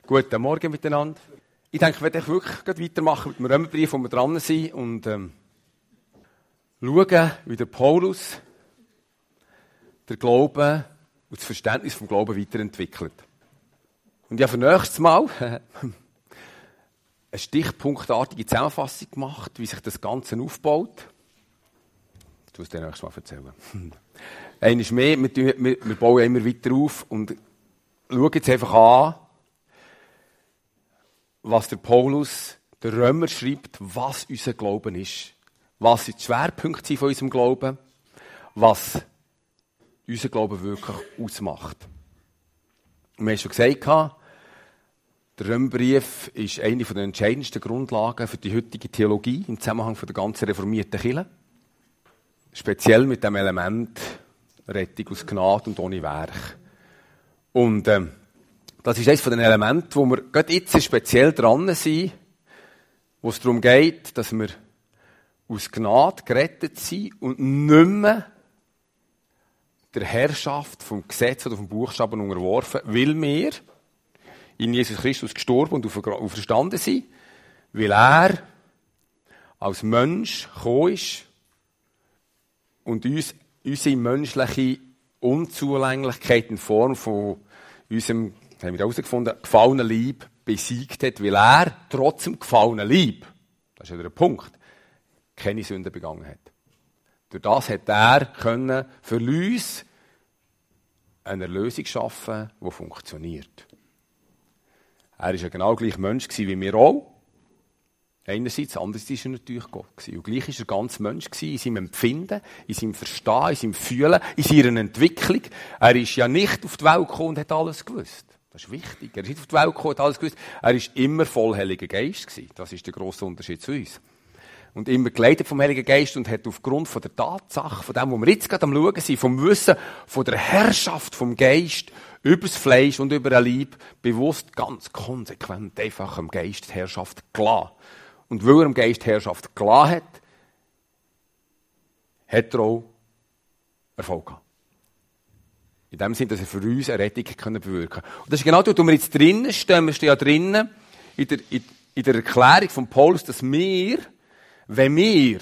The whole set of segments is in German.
Guten Morgen miteinander. Ich denke, ich werde wirklich weitermachen mit dem Römerbrief, wo wir dran sind und schauen, wie der Paulus den Glauben und das Verständnis vom Glauben weiterentwickelt. Und ich habe für nächstes Mal eine stichpunktartige Zusammenfassung gemacht, wie sich das Ganze aufbaut. Ich muss dir nächstes Mal erzählen. Einmal mehr, wir bauen immer weiter auf und schauen jetzt einfach an, was der Paulus, der Römer, schreibt, was unser Glauben ist. Was sind die Schwerpunkte von unserem Glauben? Was unser Glauben wirklich ausmacht. Und wir haben schon gesagt, der Römerbrief ist eine der entscheidendsten Grundlagen für die heutige Theologie im Zusammenhang der ganzen reformierten Kirche. Speziell mit dem Element Rettung aus Gnade und ohne Werk. Und das ist eines von den Elementen, wo wir gerade jetzt speziell dran sind, wo es darum geht, dass wir aus Gnade gerettet sind und nicht mehr der Herrschaft vom Gesetz oder vom Buchstaben unterworfen, weil wir in Jesus Christus gestorben und auferstanden sind, weil er als Mensch gekommen ist und uns unsere menschliche Unzulänglichkeit in Form von unserem, haben wir herausgefunden, gefallenen Leib besiegt hat, weil er trotz dem gefallenen Leib, das ist ja der Punkt, keine Sünde begangen hat. Durch das hat er können für uns eine Erlösung schaffen, die funktioniert. Er war ja genau gleich Mensch wie wir auch. Einerseits, andererseits war er natürlich Gott. Und gleich war er ganz Mensch in seinem Empfinden, in seinem Verstehen, in seinem Fühlen, in seiner Entwicklung. Er ist ja nicht auf die Welt gekommen und hat alles gewusst. Das ist wichtig. Er ist nicht auf die Welt gekommen und hat alles gewusst. Er war immer voll Heiliger Geist gewesen. Das ist der grosse Unterschied zu uns. Und immer geleitet vom Heiligen Geist und hat aufgrund von der Tatsache, von dem, wo wir jetzt gerade am Schauen sind, vom Wissen, von der Herrschaft vom Geist über das Fleisch und über den Leib, bewusst, ganz konsequent einfach dem Geist die Herrschaft gelassen. Und weil er dem Geist Herrschaft gelassen hat, hat er auch Erfolg gehabt. In dem Sinne, dass er für uns eine Rettung bewirken konnte. Und das ist genau dort, wo wir jetzt drinnen stehen. Wir stehen ja drinnen in der Erklärung von Paulus, dass wir, wenn wir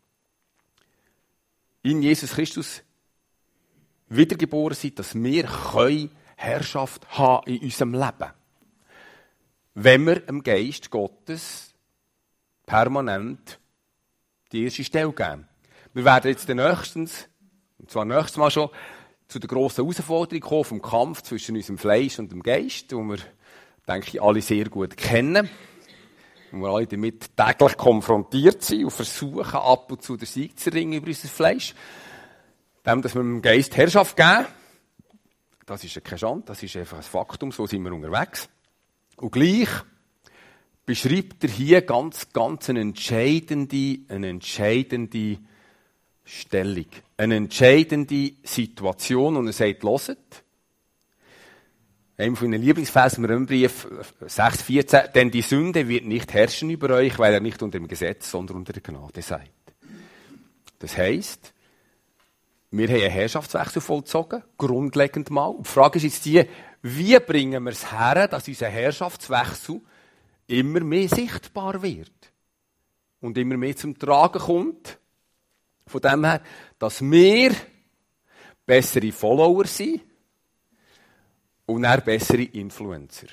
in Jesus Christus wiedergeboren sind, dass wir Herrschaft haben in unserem Leben. Wenn wir dem Geist Gottes permanent die erste Stelle geben. Wir werden jetzt nächstes Mal schon, zu der grossen Herausforderung kommen vom Kampf zwischen unserem Fleisch und dem Geist, den wir, denke ich, alle sehr gut kennen. Und wir alle damit täglich konfrontiert sind und versuchen, ab und zu den Sieg zu ringen über unser Fleisch. Dem, dass wir dem Geist Herrschaft geben, das ist ja keine Schande, das ist einfach ein Faktum, so sind wir unterwegs. Und gleich beschreibt er hier ganz eine entscheidende Stellung, eine entscheidende Situation. Und er sagt, hört, einem von meinen Lieblingsversen im Römerbrief 6,14, denn die Sünde wird nicht herrschen über euch, weil ihr nicht unter dem Gesetz, sondern unter der Gnade seid. Das heisst, wir haben einen Herrschaftswechsel vollzogen, grundlegend mal. Und die Frage ist jetzt die, wie bringen wir es her, dass unser Herrschaftswechsel immer mehr sichtbar wird und immer mehr zum Tragen kommt. Von dem her, dass wir bessere Follower sind und dann bessere Influencer.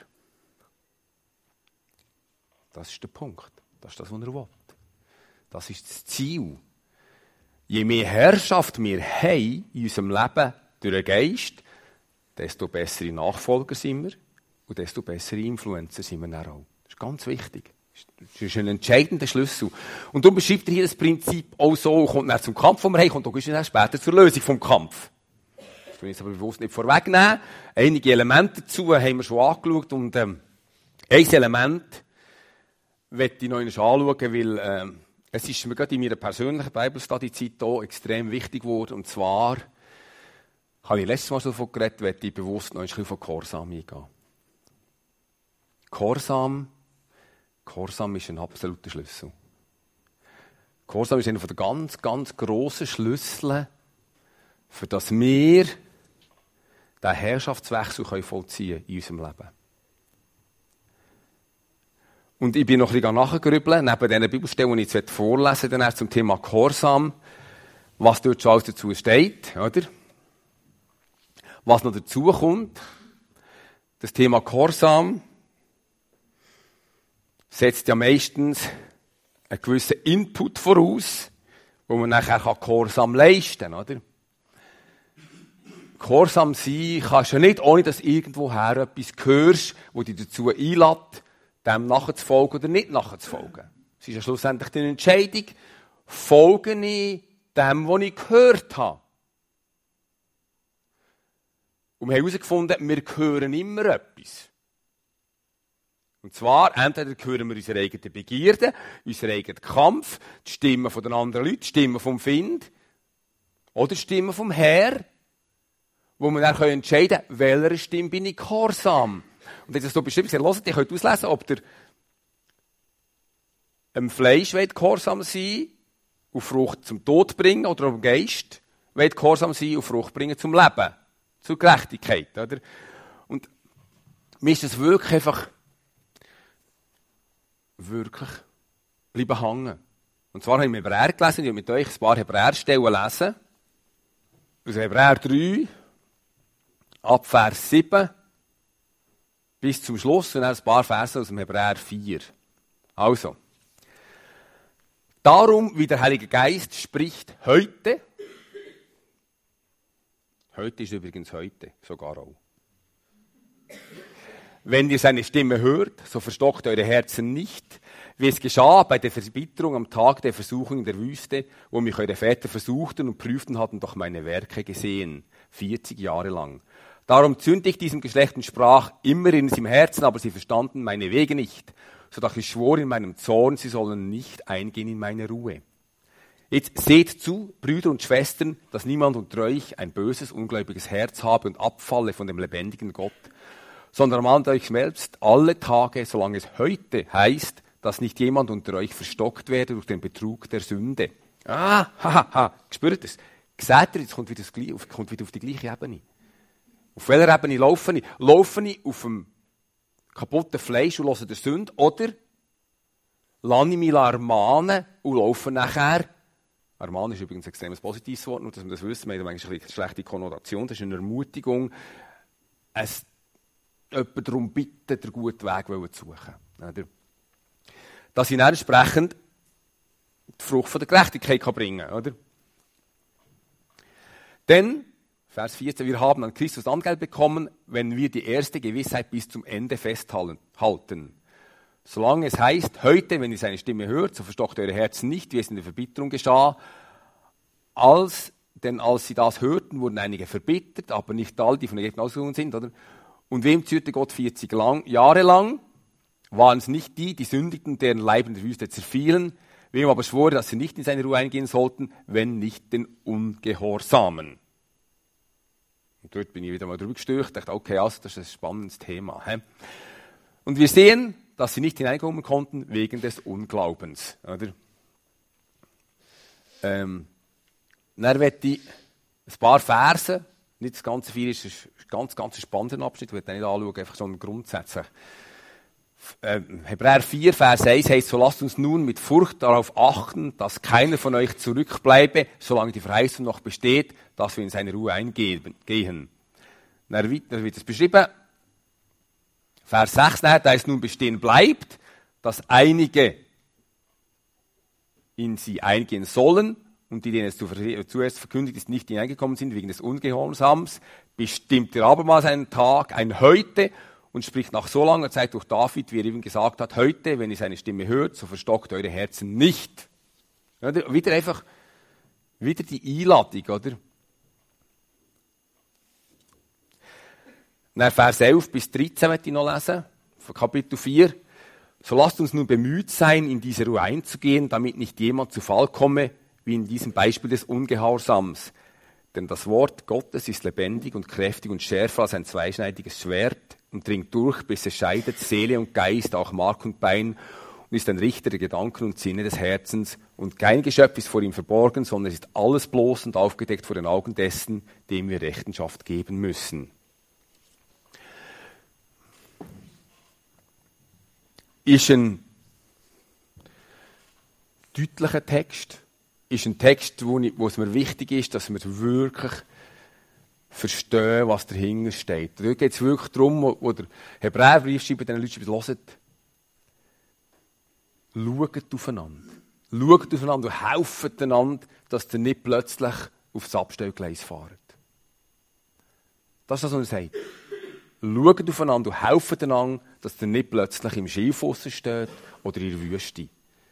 Das ist der Punkt. Das ist das, was er will. Das ist das Ziel. Je mehr Herrschaft wir haben in unserem Leben durch den Geist, desto bessere Nachfolger sind wir und desto bessere Influencer sind wir dann auch. Das ist ganz wichtig. Das ist ein entscheidender Schlüssel. Und darum beschreibt er hier das Prinzip auch so, kommt dann zum Kampf, den wir haben, und dann dann später zur Lösung vom Kampf. Das will ich jetzt aber bewusst nicht vorwegnehmen. Einige Elemente dazu haben wir schon angeschaut und ein Element möchte ich noch einmal anschauen, weil es ist mir gerade in meiner persönlichen Bibelstudy-Zeit hier extrem wichtig geworden. Und zwar, habe ich letztes Mal schon davon geredet, möchte ich bewusst noch ein bisschen von Gehorsam eingehen. Gehorsam ist ein absoluter Schlüssel. Gehorsam ist einer der ganz grossen Schlüssel, für das wir den Herrschaftswechsel vollziehen können in unserem Leben. Und ich bin noch ein bisschen nachgrübeln, neben diesen Bibelstellen, die ich jetzt vorlesen möchte, zum Thema Gehorsam, was dort schon alles dazu steht, oder? Was noch dazu kommt. Das Thema Gehorsam setzt ja meistens einen gewissen Input voraus, wo man nachher Gehorsam leisten kann, oder? Gehorsam sein kannst du nicht, ohne dass irgendwoher etwas hörst, wo dich dazu einlädt, dem nachzufolgen oder nicht nachzufolgen. Es ist ja schlussendlich die Entscheidung, folge ich dem, was ich gehört habe. Und wir haben herausgefunden, wir hören immer etwas. Und zwar, entweder hören wir unsere eigenen Begierden, unseren eigenen Kampf, die Stimmen von den anderen Leuten, die Stimmen vom Find oder die Stimmen vom Herr, wo wir dann entscheiden können, welcher Stimme bin ich gehorsam. Und jetzt ist es so bestimmt gesagt, hört, ihr könnt auslesen, ob ihr dem Fleisch gehorsam sein und Frucht zum Tod bringen oder ob dem Geist gehorsam sein und Frucht bringen zum Leben, zur Gerechtigkeit. Oder? Und mir ist das wirklich bleiben hängen. Und zwar habe ich mit Hebräer gelesen, ich will mit euch ein paar Hebräerstellen lesen. Aus Hebräer 3, ab Vers 7, bis zum Schluss, und dann ein paar Verse aus dem Hebräer 4. Also. Darum, wie der Heilige Geist spricht heute ist übrigens heute, sogar auch. Wenn ihr seine Stimme hört, so verstockt eure Herzen nicht, wie es geschah bei der Verbitterung am Tag der Versuchung in der Wüste, wo mich eure Väter versuchten und prüften, hatten doch meine Werke gesehen, 40 Jahre lang. Darum zündete ich diesem Geschlecht und sprach immer in seinem Herzen, aber sie verstanden meine Wege nicht, so dass ich schwor in meinem Zorn, sie sollen nicht eingehen in meine Ruhe. Jetzt seht zu, Brüder und Schwestern, dass niemand unter euch ein böses, ungläubiges Herz habe und abfalle von dem lebendigen Gott, sondern ermahnt euch selbst alle Tage, solange es heute heißt, dass nicht jemand unter euch verstockt werde durch den Betrug der Sünde. Gespürt es? Seht ihr, jetzt kommt wieder auf die gleiche Ebene. Auf welcher Ebene laufe ich? Laufe ich auf dem kaputten Fleisch und höre der Sünde, oder lasse ich mich ermahnen und laufe nachher? Ermahnen ist übrigens ein extremes positives Wort, nur dass wir das wissen, wir haben eigentlich eine schlechte Konnotation, das ist eine Ermutigung, jemanden darum bitten, den guten Weg zu suchen. Dass ich dann entsprechend die Frucht von der Gerechtigkeit bringen kann. Oder? Denn, Vers 14, wir haben an Christus Angeld bekommen, wenn wir die erste Gewissheit bis zum Ende festhalten. Solange es heißt, heute, wenn ihr seine Stimme hört, so verstockt eure Herzen nicht, wie es in der Verbitterung geschah. Denn als sie das hörten, wurden einige verbittert, aber nicht alle, die von Ägypten ausgezogen sind. Oder? Und wem zürnte Gott 40 Jahre lang? Waren es nicht die sündigten, deren Leib in der Wüste zerfielen? Wem aber schwor, dass sie nicht in seine Ruhe eingehen sollten, wenn nicht den Ungehorsamen? Und dort bin ich wieder mal drüber gestürzt, dachte, okay, also das ist ein spannendes Thema. He? Und wir sehen, dass sie nicht hineinkommen konnten wegen des Unglaubens. Oder? Dann werde ich ein paar Verse, nicht das ganze 4 ist ein ganz spannender Abschnitt, ich werde nicht anschauen, einfach so grundsätzlich. Hebräer 4, Vers 1 heißt, so lasst uns nun mit Furcht darauf achten, dass keiner von euch zurückbleibe, solange die Verheißung noch besteht, dass wir in seine Ruhe eingehen. Dann wird es beschrieben, Vers 6, da es nun bestehen bleibt, dass einige in sie eingehen sollen und die, denen es zuerst verkündigt ist, nicht hineingekommen sind wegen des Ungehorsams, bestimmt er abermals einen Tag, ein Heute, und spricht nach so langer Zeit durch David, wie er eben gesagt hat, heute, wenn ihr seine Stimme hört, so verstockt eure Herzen nicht. Oder? Wieder die Einladung, oder? Dann Vers 11 bis 13 möchte ich noch lesen, von Kapitel 4. So lasst uns nun bemüht sein, in diese Ruhe einzugehen, damit nicht jemand zu Fall komme, wie in diesem Beispiel des Ungehorsams. Denn das Wort Gottes ist lebendig und kräftig und schärfer als ein zweischneidiges Schwert und dringt durch, bis es scheidet Seele und Geist, auch Mark und Bein, und ist ein Richter der Gedanken und Sinne des Herzens. Und kein Geschöpf ist vor ihm verborgen, sondern es ist alles bloß und aufgedeckt vor den Augen dessen, dem wir Rechenschaft geben müssen. Ist ein deutlicher Text. Ist ein Text, wo es mir wichtig ist, dass wir wirklich verstehen, was dahinter steht. Da geht es wirklich darum, wo der Hebräerbrief schreibt, den Leuten schreibt, hört aufeinander. Schaut aufeinander und helft einander, dass ihr nicht plötzlich aufs Abstellgleis fahrt. Das ist das, was er sagt. Schaut aufeinander und helft einander, dass ihr nicht plötzlich im Schilfwasser steht oder in der Wüste.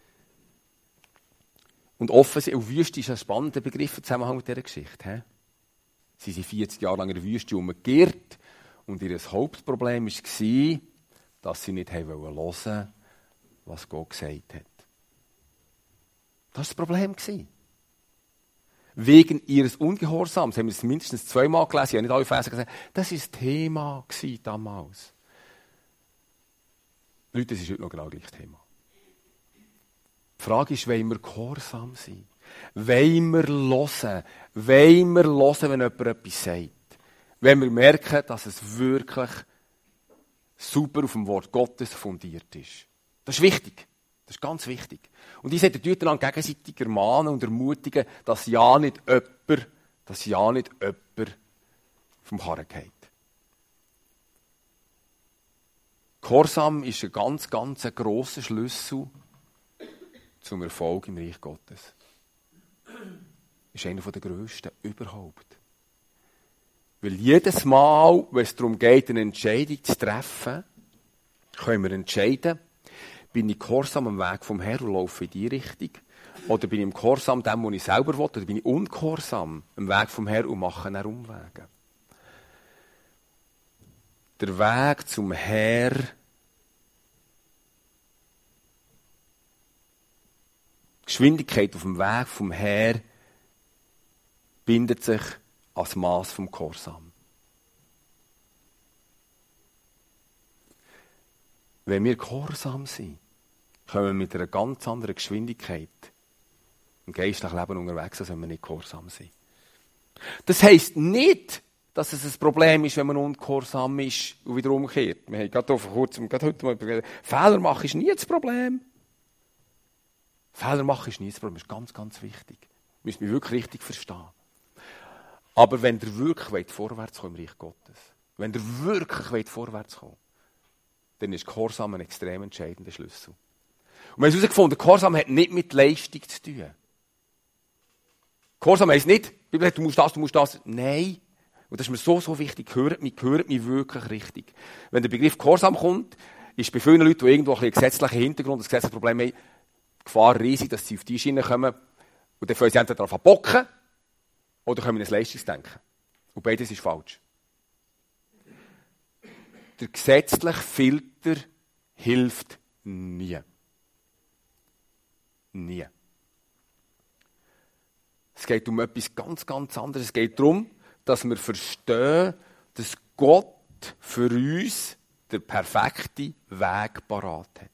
Und Wüste ist ein spannender Begriff im Zusammenhang mit dieser Geschichte. Sie sind 40 Jahre lang in der Wüste umgekehrt und ihr Hauptproblem war, dass sie nicht hören wollten, was Gott gesagt hat. Das war das Problem. Wegen ihres Ungehorsams, haben wir es mindestens 2-mal gelesen, ich habe nicht alle Verse gesagt, das war das Thema damals. Leute, das ist heute noch genau das gleiche Thema. Die Frage ist, wollen wir gehorsam sein? Wollen wir hören? Wollen wir hören, wenn jemand etwas sagt? Wenn wir merken, dass es wirklich super auf dem Wort Gottes fundiert ist. Das ist wichtig. Das ist ganz wichtig. Und ich sollte einander gegenseitig ermahnen und ermutigen, dass ja nicht jemand vom Karren geht. Gehorsam ist ein ganz grosser Schlüssel zum Erfolg im Reich Gottes. Ist einer der grössten überhaupt. Weil jedes Mal, wenn es darum geht, eine Entscheidung zu treffen, können wir entscheiden, bin ich gehorsam am Weg vom Herrn und laufe in die Richtung? Oder bin ich im Gehorsam dem, was ich selber will? Oder bin ich ungehorsam am Weg vom Herrn und mache einen Umwege? Der Weg zum Herrn, die Geschwindigkeit auf dem Weg vom Herrn bindet sich als Maß vom Gehorsam. Wenn wir gehorsam sind, können wir mit einer ganz anderen Geschwindigkeit im geistlichen Leben unterwegs sein, wenn wir nicht gehorsam sind. Das heisst nicht, dass es ein Problem ist, wenn man ungehorsam ist und wieder umkehrt. Wir haben gerade vor kurzem, gerade heute mal gesagt, Fehler machen ist nie das Problem. Fehler machen ist nie das Problem, das ist ganz wichtig. Müssen wir wirklich richtig verstehen. Aber wenn ihr wirklich vorwärts kommt im Reich Gottes, wenn ihr wirklich vorwärts kommt, dann ist Gehorsam ein extrem entscheidender Schlüssel. Und wir haben herausgefunden, Gehorsam hat nicht mit Leistung zu tun. Gehorsam heisst nicht, du musst das. Nein. Und das ist mir so wichtig. Hört mich wirklich richtig. Wenn der Begriff Gehorsam kommt, ist bei vielen Leuten, die irgendwo einen gesetzlichen Hintergrund, ein gesetzliches Problem haben, die Gefahr riesig, dass sie auf die Schiene kommen und dann fangen sie entweder darauf bocken oder kommen in ein Leistungsdenken. Und beides ist falsch. Der gesetzliche Filter hilft nie. Nie. Es geht um etwas ganz anderes. Es geht darum, dass wir verstehen, dass Gott für uns den perfekten Weg parat hat.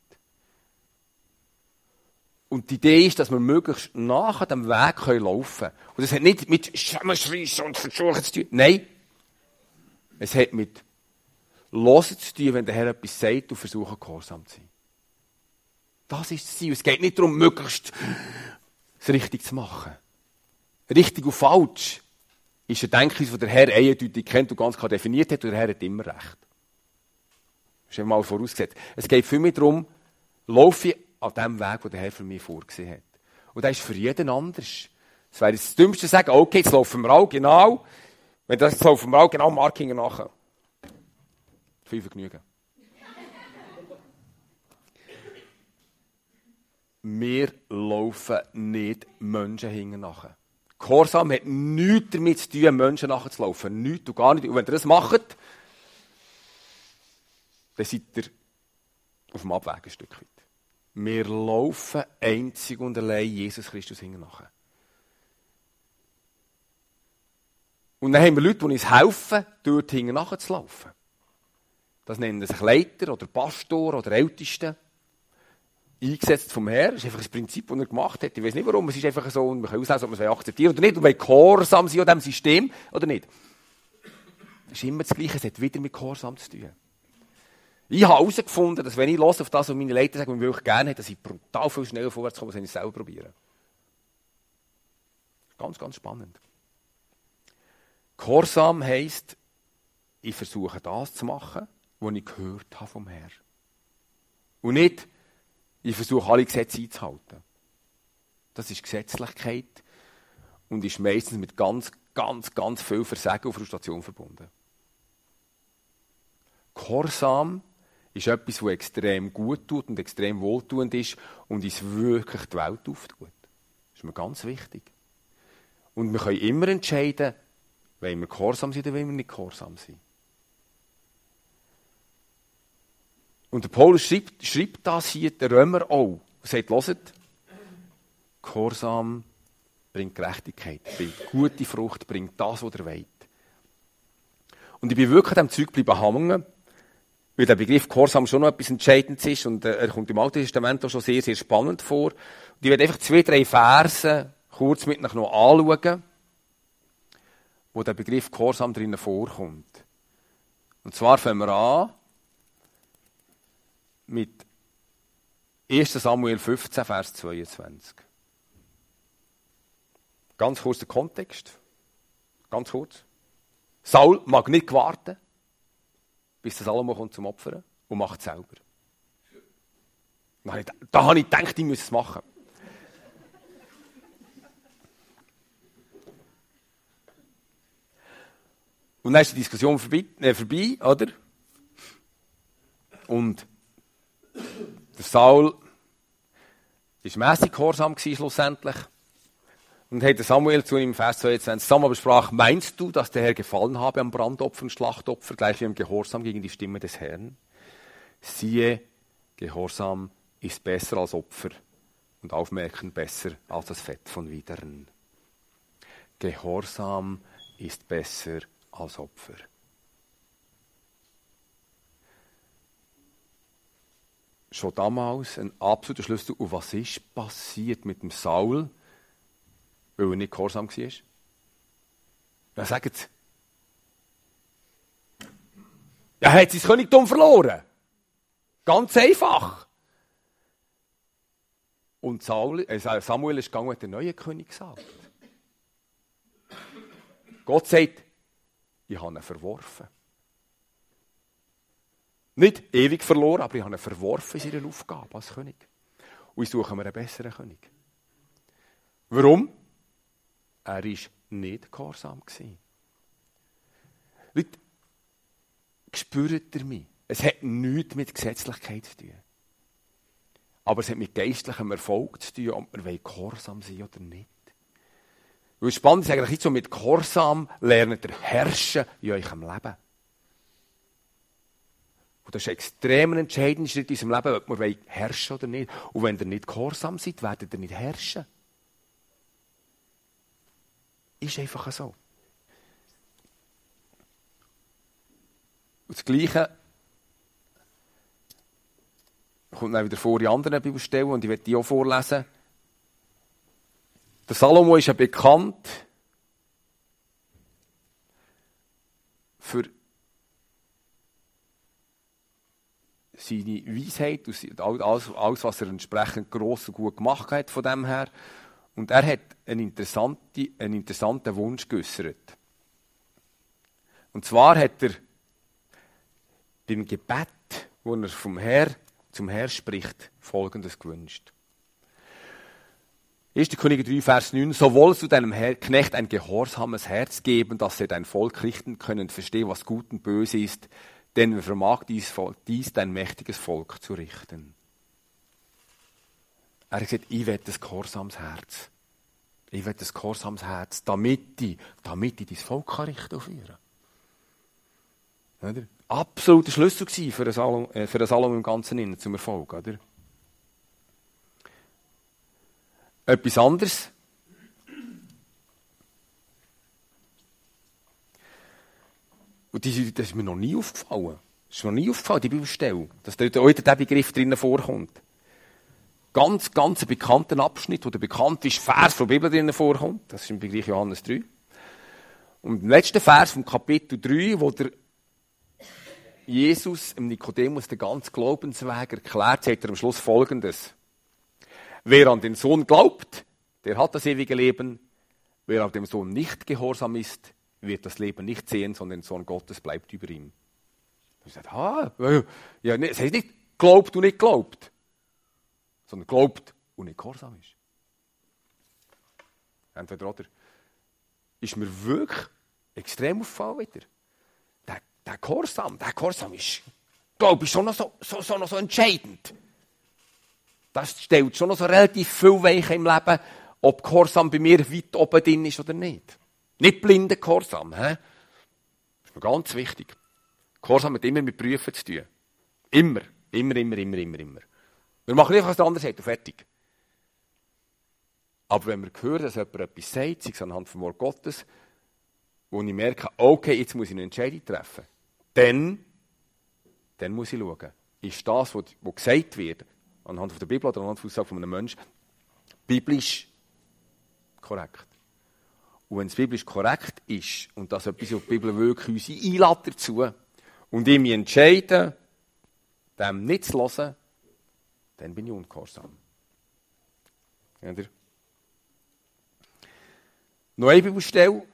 Und die Idee ist, dass wir möglichst nach dem Weg laufen können. Und das hat nicht mit Zusammenschreissen und Versuchen zu tun. Nein. Es hat mit Hören zu tun, wenn der Herr etwas sagt und versuchen, gehorsam zu sein. Das ist das Ziel. Es geht nicht darum, möglichst es richtig zu machen. Richtig und falsch ist eine Denkweise, die der Herr eindeutig kennt und ganz klar definiert hat, und der Herr hat immer recht. Das ist einmal vorausgesetzt. Es geht vielmehr darum, laufe ich an dem Weg, den der Herr für mich vorgesehen hat. Und das ist für jeden anders. Es wäre das Dümmste zu sagen, okay, jetzt laufen wir auch genau. Wenn das jetzt laufen wir auch genau Markinger nachher. Viel Vergnügen. Wir laufen nicht Menschen hinten nachher. Gehorsam hat nichts damit zu tun, Menschen nachzulaufen. Nichts und gar nicht. Und wenn ihr das macht, dann seid ihr auf dem Abweg ein Stück weit. Wir laufen einzig und allein Jesus Christus hinten nachher. Und dann haben wir Leute, die uns helfen, dort hinten nachher zu laufen. Das nennen sich Leiter oder Pastor oder Älteste. Eingesetzt vom Herrn. Das ist einfach ein Prinzip, das er gemacht hat. Ich weiß nicht warum. Es ist einfach so, und wir können auslesen, ob wir es akzeptieren oder nicht. Und wir gehorsam sein an diesem System oder nicht. Das ist immer das Gleiche. Es hat wieder mit Gehorsam zu tun. Ich habe herausgefunden, dass wenn ich höre auf das, was meine Leiter sagen, was ich gerne hätte, dass ich brutal viel schneller vorwärts komme, als wenn ich es selber probiere. Ganz, ganz spannend. Gehorsam heisst, ich versuche das zu machen, was ich gehört habe vom Herrn. Und nicht, ich versuche alle Gesetze einzuhalten. Das ist Gesetzlichkeit und ist meistens mit ganz, ganz, ganz viel Versagen und Frustration verbunden. Gehorsam ist etwas, das extrem gut tut und extrem wohltuend ist und uns wirklich die Welt auftut. Das ist mir ganz wichtig. Und wir können immer entscheiden, wollen wir gehorsam sein oder wollen wir nicht gehorsam sein. Und der Paulus schreibt das hier, der Römer auch. Er sagt, hört, Gehorsam bringt Gerechtigkeit, bringt gute Frucht, bringt das, was ihr wollt. Und ich bin wirklich an diesem Zeug bleiben hängen, weil der Begriff Gehorsam schon noch etwas Entscheidendes ist und er kommt im Alten Testament auch schon sehr, sehr spannend vor. Und ich werde einfach 2, 3 Verse kurz mit euch noch anschauen, wo der Begriff Gehorsam drinnen vorkommt. Und zwar fangen wir an mit 1. Samuel 15, Vers 22. Ganz kurz der Kontext. Ganz kurz. Saul mag nicht warten, bis der Salomo kommt zum Opfern und macht es selber. Da habe ich gedacht, ich muss es machen. Und dann ist die Diskussion vorbei, oder? Und der Saul war mässig gehorsam schlussendlich. Und hat Samuel zu ihm im Vers 22 Samuel sprach, meinst du, dass der Herr gefallen habe am Brandopfer und Schlachtopfer, gleich wie im Gehorsam gegen die Stimme des Herrn? Siehe, Gehorsam ist besser als Opfer und Aufmerken besser als das Fett von Widern. Gehorsam ist besser als Opfer. Schon damals ein absoluter Schlüssel. Und was ist passiert mit dem Saul, weil er nicht gehorsam war? Ja, sagt es. Er hat sein Königtum verloren. Ganz einfach. Und Samuel ist gegangen und hat den neuen König gesagt. Gott sagt, ich habe ihn verworfen. Nicht ewig verloren, aber ich habe ihn verworfen in seiner Aufgabe als König. Und ich suche mir einen besseren König. Warum? Er war nicht gehorsam. Leute, spürt ihr mich? Es hat nichts mit Gesetzlichkeit zu tun. Aber es hat mit geistlichem Erfolg zu tun, ob wir gehorsam sein oder nicht. Weil es spannend ist eigentlich nicht so, mit Gehorsam lernt ihr herrschen in eurem Leben. Und das ist ein extrem entscheidender Schritt in unserem Leben, ob wir herrschen oder nicht. Und wenn ihr nicht gehorsam seid, werdet ihr nicht herrschen. Ist einfach so. Und das Gleiche kommt dann wieder vor in anderen Bibelstellen und ich werde die auch vorlesen. Der Salomo ist ja bekannt für seine Weisheit und alles, was er entsprechend gross und gut gemacht hat von dem her. Und er hat einen interessanten Wunsch geäußert. Und zwar hat er beim Gebet, wo er zum Herr spricht, Folgendes gewünscht. 1. Könige 3, Vers 9. So wollst du deinem Knecht ein gehorsames Herz geben, dass er dein Volk richten können und verstehen, was gut und böse ist, denn wer vermag dies dein mächtiges Volk zu richten. Er hat gesagt, ich will ein gehorsames Herz. Ich will ein gehorsames Herz, damit ich dein Volk richten und führen kann. Absoluter Schlüssel für den Salomo im Ganzen innen zum Erfolg. Oder? Etwas anderes. Und das ist mir noch nie aufgefallen. Das ist mir noch nie aufgefallen, die Bibelstelle, dass dort auch dieser Begriff drinnen vorkommt. Ganz ein bekannter Abschnitt, wo der bekannteste Vers von der Bibel drinnen vorkommt. Das ist im Begriff Johannes 3. Und im letzten Vers vom Kapitel 3, wo der Jesus dem Nikodemus den ganzen Glaubensweg erklärt, sagt er am Schluss Folgendes. Wer an den Sohn glaubt, der hat das ewige Leben. Wer auf dem Sohn nicht gehorsam ist, wird das Leben nicht sehen, sondern der Sohn Gottes bleibt über ihm. Ich sage, ja, es heißt nicht, glaubt und nicht glaubt, sondern glaubt und nicht gehorsam ist. Entweder oder. Ist mir wirklich extrem aufgefallen wieder. Der Gehorsam ist, glaube ich, schon noch so entscheidend. Das stellt schon noch so relativ viel Weichen im Leben, ob Gehorsam bei mir weit oben drin ist oder nicht. Nicht blinder Gehorsam. Das ist mir ganz wichtig. Gehorsam hat immer mit Prüfen zu tun. Immer. Wir machen einfach was anderes und fertig. Aber wenn wir hören, dass jemand etwas sagt, sei es anhand vom Wort Gottes, wo ich merke, okay, jetzt muss ich eine Entscheidung treffen, dann muss ich schauen, ist das, was gesagt wird, anhand der Bibel oder anhand der Aussage von einem Menschen, biblisch korrekt. Und wenn es biblisch korrekt ist und das etwas, was die Bibel wirklich uns einlädt dazu und ich mich entscheide, dem nicht zu hören, dann bin ich ungehorsam. Oder? Noch eine Bibelstelle.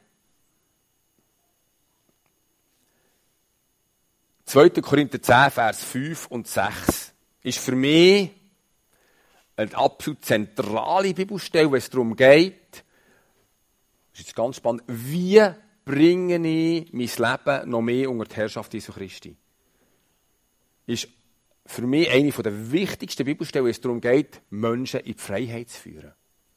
2. Korinther 10, Vers 5 und 6 ist für mich eine absolut zentrale Bibelstelle, wenn es darum geht, das ist jetzt ganz spannend, wie bringe ich mein Leben noch mehr unter die Herrschaft Jesu Christi. Ist für mich eine der wichtigsten Bibelstellen, wenn es darum geht, Menschen in die Freiheit zu führen.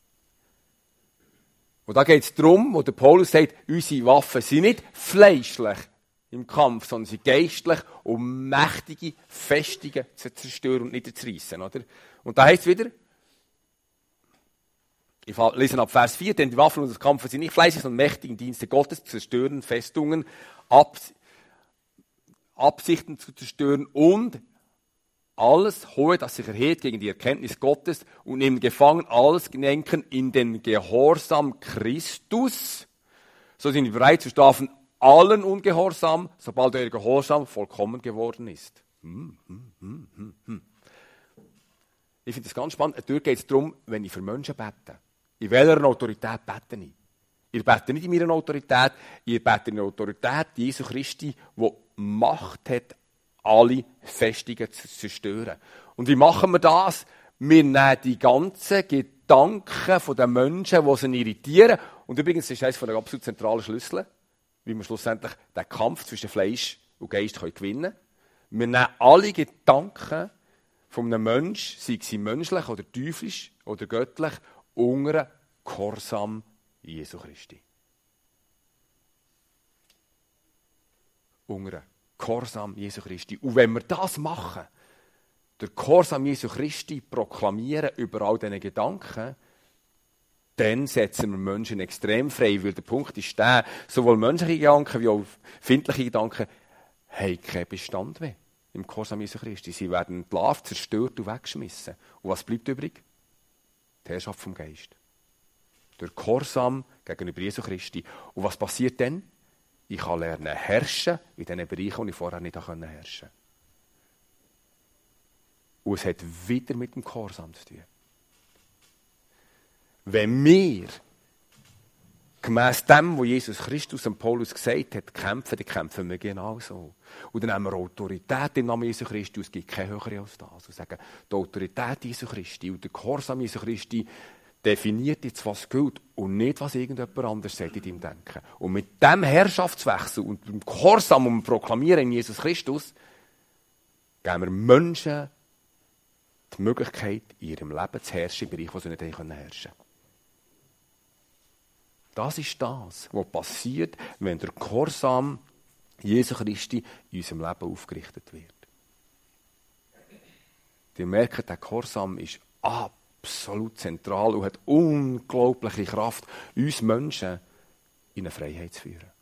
Und da geht es darum, wo der Paulus sagt, unsere Waffen sind nicht fleischlich im Kampf, sondern sind geistlich, um mächtige Festungen zu zerstören und niederzureissen. Oder? Und da heißt es wieder, ich lese ab Vers 4, denn die Waffen unseres Kampfes sind nicht fleischlich, sondern mächtigen Dienste Gottes, zerstören Festungen, Absichten zu zerstören und alles Hohe, das sich erhebt gegen die Erkenntnis Gottes und nehmen gefangen alles Denken in den Gehorsam Christus. So sind wir bereit zu strafen allen Ungehorsam, sobald euer Gehorsam vollkommen geworden ist. Ich finde das ganz spannend. Dort geht es darum, wenn ich für Menschen bete. In welcher Autorität bete ich? Ihr betet nicht in meiner Autorität, ihr betet in der Autorität Jesu Christi, die Macht hat, alle Festungen zu zerstören. Und wie machen wir das? Wir nehmen die ganzen Gedanken der Menschen, die sie irritieren. Und übrigens ist eines der absolut zentralen Schlüssel, wie wir schlussendlich den Kampf zwischen Fleisch und Geist gewinnen können. Wir nehmen alle Gedanken von einem Menschen, sei sie menschlich oder teuflisch oder göttlich, unter Gehorsam Jesu Christi. Unter Gehorsam Jesu Christi. Und wenn wir das machen, der Gehorsam Jesu Christi proklamieren über all diese Gedanken, dann setzen wir Menschen extrem frei. Weil der Punkt ist der, sowohl menschliche Gedanken wie auch findliche Gedanken haben keinen Bestand mehr im Gehorsam Jesu Christi. Sie werden entlarvt, zerstört und weggeschmissen. Und was bleibt übrig? Die Herrschaft vom Geist. Der Gehorsam gegenüber Jesu Christi. Und was passiert dann? Ich kann lernen herrschen in diesen Bereichen, die ich vorher nicht herrschen konnte. Und es hat wieder mit dem Gehorsam zu tun. Wenn wir gemäss dem, was Jesus Christus und Paulus gesagt hat, kämpfen, dann kämpfen wir genauso. Und dann haben wir Autorität im Namen Jesu Christi. Es gibt keine höhere als das. Und sagen, die Autorität Jesu Christi und der Gehorsam Jesu Christi definiert jetzt, was gilt und nicht, was irgendjemand anderes sagt in deinem Denken. Und mit diesem Herrschaftswechsel und dem Gehorsam und dem Proklamieren in Jesus Christus geben wir Menschen die Möglichkeit, in ihrem Leben zu herrschen, im Bereich, wo sie nicht herrschen können. Das ist das, was passiert, wenn der Gehorsam Jesu Christi in unserem Leben aufgerichtet wird. Ihr merkt, der Gehorsam ist absolut zentral und hat unglaubliche Kraft, uns Menschen in eine Freiheit zu führen.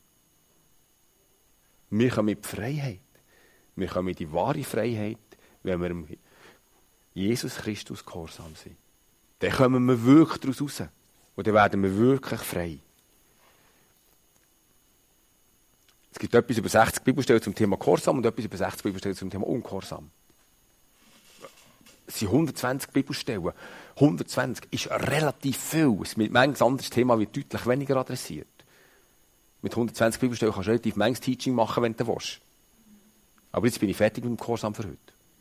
Wir kommen mit Freiheit. Wir kommen in die wahre Freiheit, wenn wir Jesus Christus gehorsam sind. Dann kommen wir wirklich daraus raus. Und dann werden wir wirklich frei. Es gibt etwas über 60 Bibelstellen zum Thema Gehorsam und etwas über 60 Bibelstellen zum Thema Ungehorsam. Es sind 120 Bibelstellen. 120 ist relativ viel. Mit manches anderes Thema wird deutlich weniger adressiert. Mit 120 Bibelstellen kannst du relativ manches Teaching machen, wenn du willst. Aber jetzt bin ich fertig mit dem Gehorsam für heute.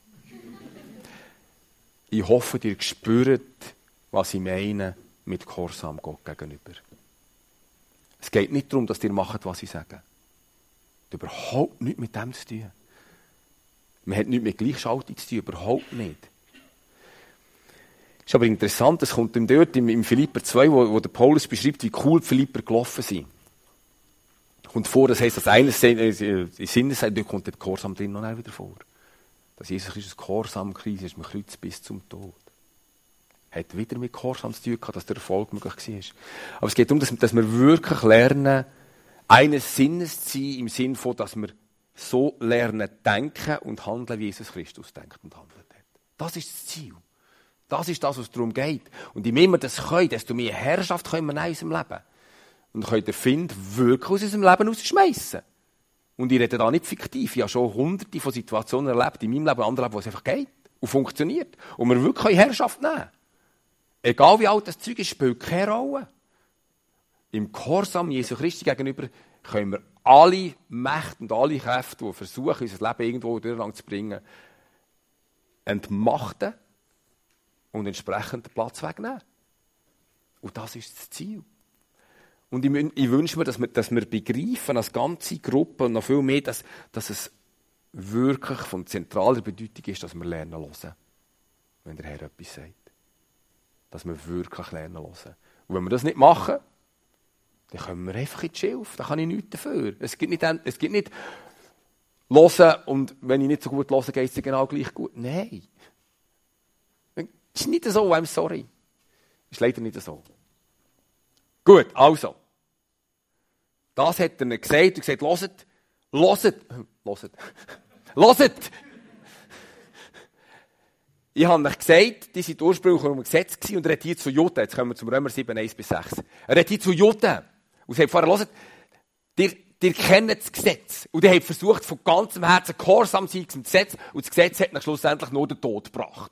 Ich hoffe, ihr spürt, was ich meine mit Gehorsam Gott gegenüber. Es geht nicht darum, dass ihr macht, was ich sage. Das hat überhaupt nichts mit dem zu tun. Man hat nichts mit Gleichschaltung zu tun, überhaupt nicht. Es ist aber interessant, es kommt dort im Philipper 2, wo der Paulus beschreibt, wie cool die Philipper gelaufen sind. Kommt vor, das heisst, dass eines Sinnes dort kommt der Gehorsam drin noch wieder vor. Dass Jesus Christus Gehorsam Christ ist, mit Kreuz bis zum Tod. Hat wieder mit Gehorsam zu tun gehabt, dass der Erfolg möglich war. Aber es geht darum, dass wir wirklich lernen, eines Sinnes zu sein, im Sinn von, dass wir so lernen, denken und handeln, wie Jesus Christus denkt und handelt hat. Das ist das Ziel. Das ist das, was es darum geht. Und je mehr wir das können, desto mehr Herrschaft können wir in unserem Leben. Und können den Find wirklich aus unserem Leben rausschmeissen. Und ich rede da nicht fiktiv. Ich habe schon hunderte von Situationen erlebt, in meinem Leben, in anderen Leben, wo es einfach geht und funktioniert. Und wir wirklich Herrschaft nehmen können. Egal wie alt das Zeug ist, spielt keine Rolle. Im Gehorsam Jesu Christi gegenüber können wir alle Mächte und alle Kräfte, die versuchen, unser Leben irgendwo durcheinander zu bringen, entmachten und entsprechend den Platz wegnehmen. Und das ist das Ziel. Und ich wünsche mir, dass wir begreifen, als ganze Gruppe und noch viel mehr, dass es wirklich von zentraler Bedeutung ist, dass wir lernen hören, wenn der Herr etwas sagt. Dass wir wirklich lernen hören. Und wenn wir das nicht machen, dann kommen wir einfach in die Schilfe. Da kann ich nichts dafür. Es gibt nicht hören und wenn ich nicht so gut höre, geht es dir genau gleich gut. Nein. Das ist nicht so, I'm sorry. Das ist leider nicht so. Gut, also. Das hat er nicht gesagt. Er hat gesagt, hört. Ich habe euch gesagt, die sind ursprünglich um ein Gesetz gewesen und er hat hier zu Juden, jetzt kommen wir zum Römer 7, 1-6. Er hat hier zu Juden und sagt vorher, hört, ihr kennt das Gesetz und ihr habt versucht, von ganzem Herzen gehorsam zu sein zum Gesetz und das Gesetz hat dann schlussendlich nur den Tod gebracht.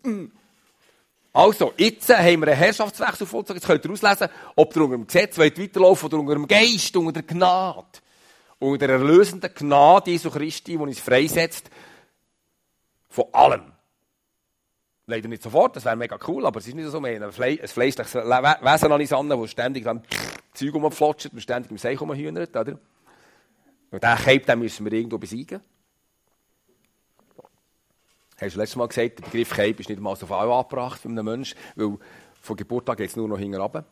Also, jetzt haben wir einen Herrschaftswechsel vollzogen. Jetzt könnt ihr auslesen, ob ihr unter dem Gesetz weiterlaufen oder unter dem Geist, unter der Gnade. Unter der erlösenden Gnade Jesu Christi, die uns freisetzt von allem. Leider nicht sofort, das wäre mega cool, aber es ist nicht so. Wir haben ein fleischliches Wesen an uns an, das ständig dann Zeug rumflotscht und ständig im Seich rumhühnert, oder? Und diesen Keib, den müssen wir irgendwo besiegen. Hast du letztes Mal gesagt, der Begriff Keib ist nicht einmal so viel angebracht für einen Menschen, weil von Geburt an geht es nur noch hinten runter.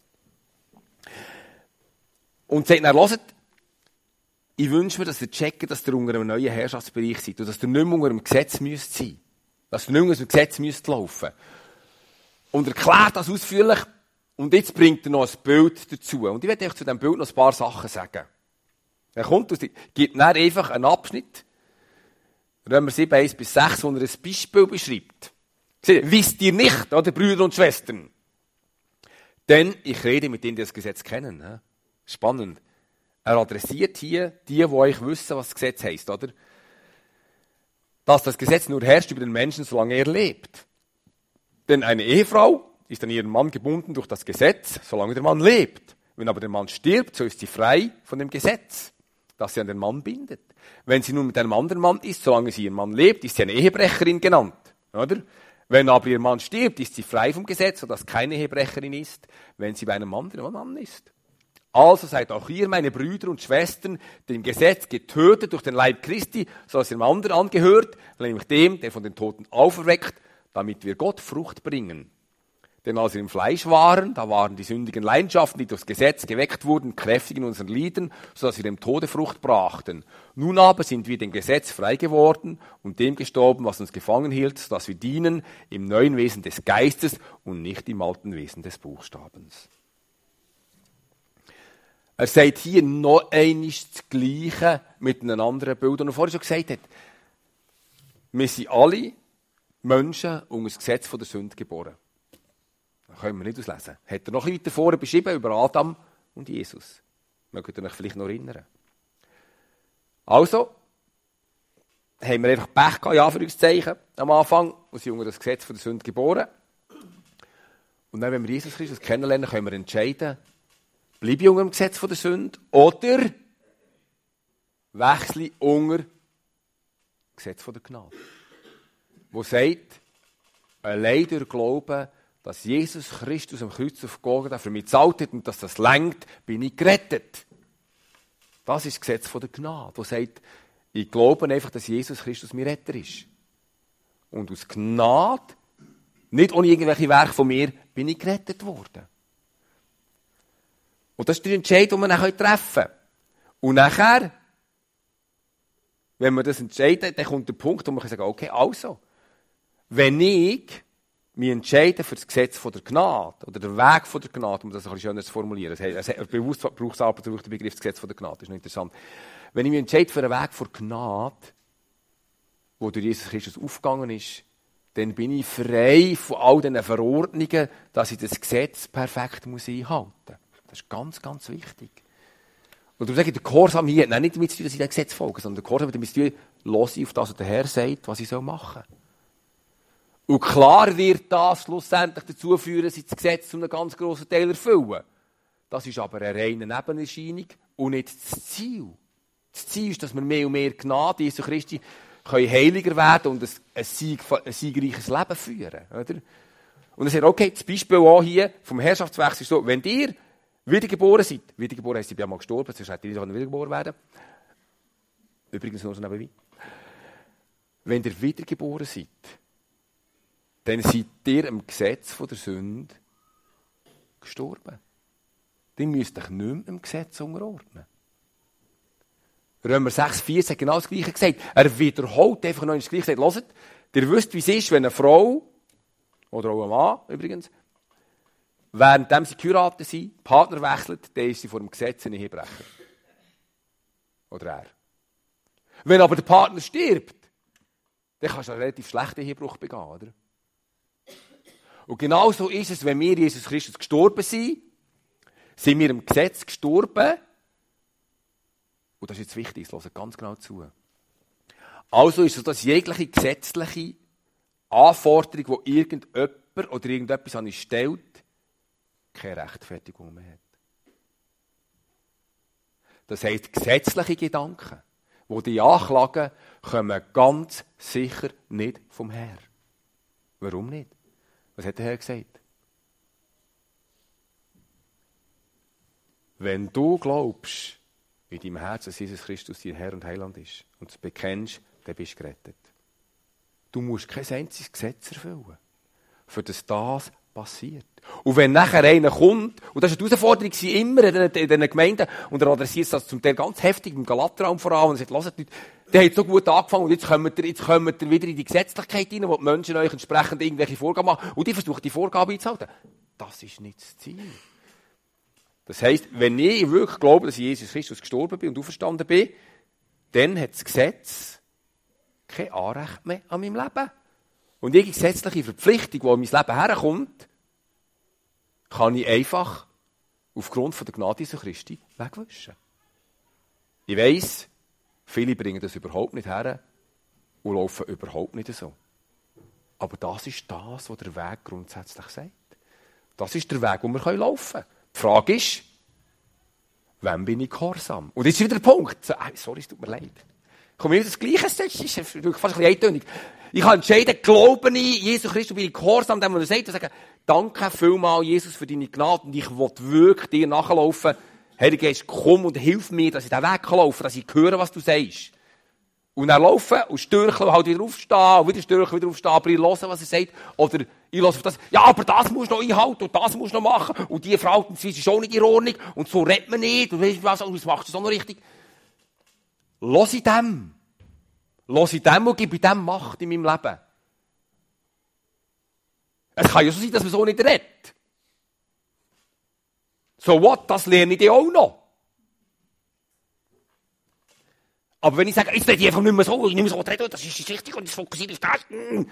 Und sagt dann, hört, ich wünsche mir, dass ihr checkt, dass ihr unter einem neuen Herrschaftsbereich seid und dass ihr nicht mehr unter dem Gesetz müsst sein. Dass ihr nicht mehr unter dem Gesetz müsst laufen. Und erklärt das ausführlich. Und jetzt bringt er noch ein Bild dazu. Und ich werde euch zu diesem Bild noch ein paar Sachen sagen. Er kommt und gibt dann einfach einen Abschnitt, Römer 7, 1-6, wo er ein Beispiel beschreibt. Wisst ihr nicht, oder Brüder und Schwestern? Denn ich rede mit denen, die das Gesetz kennen. Spannend. Er adressiert hier die euch wissen, was das Gesetz heisst, oder? Dass das Gesetz nur herrscht über den Menschen, solange er lebt. Denn eine Ehefrau ist an ihren Mann gebunden durch das Gesetz, solange der Mann lebt. Wenn aber der Mann stirbt, so ist sie frei von dem Gesetz, das sie an den Mann bindet. Wenn sie nun mit einem anderen Mann ist, solange sie ihr Mann lebt, ist sie eine Ehebrecherin genannt. Oder? Wenn aber ihr Mann stirbt, ist sie frei vom Gesetz, sodass keine Ehebrecherin ist, wenn sie bei einem anderen Mann ist. Also seid auch ihr, meine Brüder und Schwestern, dem Gesetz getötet durch den Leib Christi, so dass ihr dem anderen angehört, nämlich dem, der von den Toten auferweckt, damit wir Gott Frucht bringen. Denn als wir im Fleisch waren, da waren die sündigen Leidenschaften, die durchs Gesetz geweckt wurden, kräftig in unseren Lidern, so dass wir dem Tode Frucht brachten. Nun aber sind wir dem Gesetz frei geworden und dem gestorben, was uns gefangen hielt, so dass wir dienen im neuen Wesen des Geistes und nicht im alten Wesen des Buchstabens. Er sagt hier noch einmal das Gleiche mit einem anderen Bild, das er vorher schon gesagt hat. Wir sind alle Menschen unter das Gesetz von der Sünde geboren. Das können wir nicht auslesen. Hat er noch ein bisschen weiter vorne beschrieben über Adam und Jesus. Mögt ihr euch vielleicht noch erinnern? Also, haben wir einfach Pech gehabt, ja, Anführungszeichen, am Anfang, und sind unter das Gesetz von der Sünde geboren. Und dann, wenn wir Jesus Christus kennenlernen, können wir entscheiden, bleibe ich unter dem Gesetz von der Sünde oder wechsle ich unter das Gesetz von der Gnade. Wo sagt, allein durch Glauben, dass Jesus Christus am Kreuz auf Golgatha für mich gezahlt hat und dass das reicht, bin ich gerettet. Das ist das Gesetz von der Gnade, wo sagt, ich glaube einfach, dass Jesus Christus mein Retter ist. Und aus Gnade, nicht ohne irgendwelche Werke von mir, bin ich gerettet worden. Und das ist der Entscheid, den wir dann treffen können. Und nachher, wenn wir das entscheiden, dann kommt der Punkt, wo wir sagen, okay, also, wenn ich mich entscheide für das Gesetz von der Gnade, oder den Weg von der Gnade, um das ein bisschen schöner zu formulieren, bewusst braucht es aber den Begriff Gesetz von der Gnade, das ist noch interessant. Wenn ich mich entscheide für den Weg von Gnade, wo durch Jesus Christus aufgegangen ist, dann bin ich frei von all diesen Verordnungen, dass ich das Gesetz perfekt einhalten muss. Das ist ganz, ganz wichtig. Und du sagst, der Gehorsam hier hat nicht damit zu tun, dass ich dem Gesetz folge, sondern der Gehorsam hat damit zu tun, höre ich auf das, was der Herr sagt, was ich machen soll. Und klar wird das schlussendlich dazu führen, dass ich das Gesetz zu einem ganz grossen Teil erfüllen. Das ist aber eine reine Nebenerscheinung und nicht das Ziel. Das Ziel ist, dass wir mehr und mehr Gnade, Jesu Christi, können heiliger werden und ein siegreiches Leben führen. Oder? Und er sagt, okay, das Beispiel auch hier vom Herrschaftswechsel ist so, wenn ihr wiedergeboren seid, wiedergeboren heisst, ich bin ja mal gestorben, sonst hätte ich nicht wiedergeboren werden. Übrigens nur so nebenbei. Wenn ihr wiedergeboren seid, dann seid ihr im Gesetz von der Sünde gestorben. Ihr müsst euch nicht mehr im Gesetz unterordnen. Römer 6,4 hat genau das Gleiche gesagt. Er wiederholt einfach noch das Gleiche. Er sagt, hört, ihr wisst, wie es ist, wenn eine Frau, oder auch ein Mann übrigens, währenddem sie geheiratet sind, Partner wechselt, dann ist sie vor dem Gesetz ein Ehebrecher. Oder er. Wenn aber der Partner stirbt, dann kannst du einen relativ schlechten Ehebruch begehen, oder? Und genauso ist es, wenn wir Jesus Christus gestorben sind wir im Gesetz gestorben. Und das ist jetzt wichtig, es hört ganz genau zu. Also ist es, dass jegliche gesetzliche Anforderung, die irgendjemand oder irgendetwas an uns stellt, keine Rechtfertigung mehr hat. Das heisst, gesetzliche Gedanken, die dich anklagen, kommen ganz sicher nicht vom Herrn. Warum nicht? Was hat der Herr gesagt? Wenn du glaubst, in deinem Herzen, dass Jesus Christus dein Herr und Heiland ist und es bekennst, dann bist du gerettet. Du musst kein einziges Gesetz erfüllen, für das passiert. Und wenn nachher einer kommt, und das war die Herausforderung immer in diesen Gemeinden, und er adressiert das zum Teil ganz heftig im Galaterraum vor allem, und er sagt, hört Leute, der hat so gut angefangen, und jetzt kommt ihr wieder in die Gesetzlichkeit rein, wo die Menschen euch entsprechend irgendwelche Vorgaben machen, und die versuchen, die Vorgaben einzuhalten. Das ist nicht das Ziel. Das heisst, wenn ich wirklich glaube, dass ich Jesus Christus gestorben bin und auferstanden bin, dann hat das Gesetz kein Anrecht mehr an meinem Leben. Und jede gesetzliche Verpflichtung, die an mein Leben herkommt, kann ich einfach aufgrund von der Gnade Jesu Christi wegwischen. Ich weiss, viele bringen das überhaupt nicht her und laufen überhaupt nicht so. Aber das ist das, was der Weg grundsätzlich sagt. Das ist der Weg, den wir laufen können. Die Frage ist, wann bin ich gehorsam? Und jetzt ist wieder der Punkt. Sorry, es tut mir leid. Komme ich wieder das Gleiche, das ist fast ein bisschen eintönig. Ich kann entscheiden, glaube ich, Jesus Christus, bin ich gehorsam, dem, was er sagt, und sagen, danke vielmals, Jesus, für deine Gnade, und ich will wirklich dir nachlaufen. Heiliger Geist, komm und hilf mir, dass ich diesen Weg laufen kann, dass ich höre, was du sagst. Und dann laufen und stürcheln und halt wieder aufstehen, und wieder stürcheln, wieder aufstehen, aber ich höre, was er sagt. Oder ich höre auf das, ja, aber das musst du noch einhalten und das musst du noch machen. Und die Verhaltensweise ist auch nicht in Ordnung. Und so redet man nicht. Und weißt du was, und das machst du so noch richtig. Lass ich dem. Lass ich dem und gebe dem Macht in meinem Leben. Es kann ja so sein, dass man so nicht redet. So what, das lerne ich dir auch noch. Aber wenn ich sage, jetzt rede ich einfach nicht mehr so, ich nicht mehr so reden, das ist richtig und ich fokussiere auf das.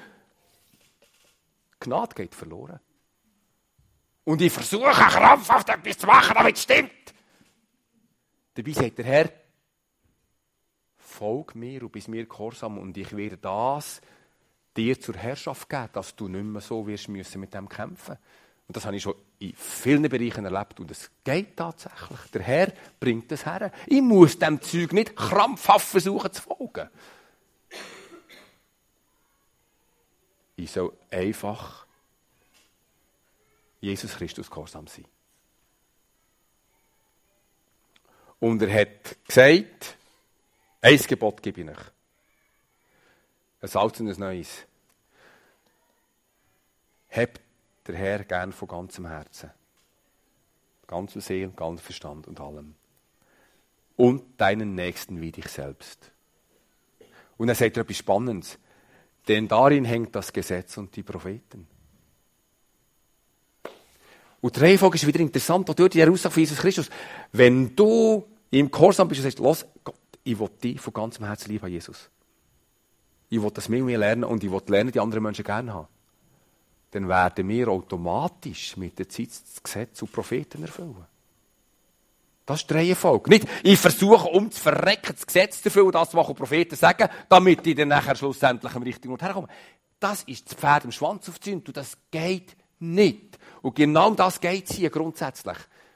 Gnade geht verloren. Und ich versuche krampfhaft etwas zu machen, damit es stimmt. Dabei sagt der Herr, folg mir und bist mir gehorsam und ich werde das dir zur Herrschaft geben, dass du nicht mehr so wirst müssen mit dem kämpfen. Und das habe ich schon in vielen Bereichen erlebt und es geht tatsächlich. Der Herr bringt es her. Ich muss dem Zeug nicht krampfhaft versuchen zu folgen. Ich soll einfach Jesus Christus gehorsam sein. Und er hat gesagt, ein Gebot gebe ich euch. Ein altes und ein neues. Habt der Herr gern von ganzem Herzen. Ganzer Seele, ganzer Verstand und allem. Und deinen Nächsten wie dich selbst. Und er sagt etwas Spannendes. Denn darin hängt das Gesetz und die Propheten. Und die Reihenfolge ist wieder interessant, auch durch die Aussage von Jesus Christus. Wenn du im Gehorsam bist und sagst, los, Gott, ich will dich von ganzem Herzen lieben, Jesus. Ich will das mehr und mehr lernen und ich will lernen, die anderen Menschen gerne haben. Dann werden wir automatisch mit der Zeit das Gesetz und Propheten erfüllen. Das ist die Reihenfolge. Nicht, ich versuche zu verrecken, das Gesetz zu erfüllen, das, was die Propheten sagen, damit ich dann nachher schlussendlich am richtigen Ort herkomme. Das ist das Pferd im Schwanz aufziehen und das geht nicht. Und genau um das geht es hier grundsätzlich.